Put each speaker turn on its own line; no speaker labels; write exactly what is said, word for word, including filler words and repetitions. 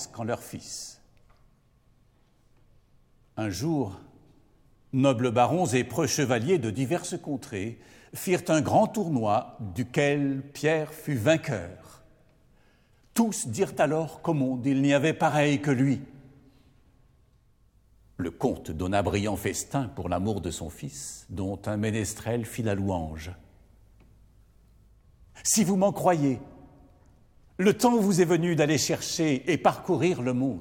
qu'en leur fils. Un jour, nobles barons et preux chevaliers de diverses contrées firent un grand tournoi duquel Pierre fut vainqueur. Tous dirent alors qu'au monde il n'y avait pareil que lui. Le comte donna brillant festin pour l'amour de son fils, dont un ménestrel fit la louange. Si vous m'en croyez, le temps vous est venu d'aller chercher et parcourir le monde.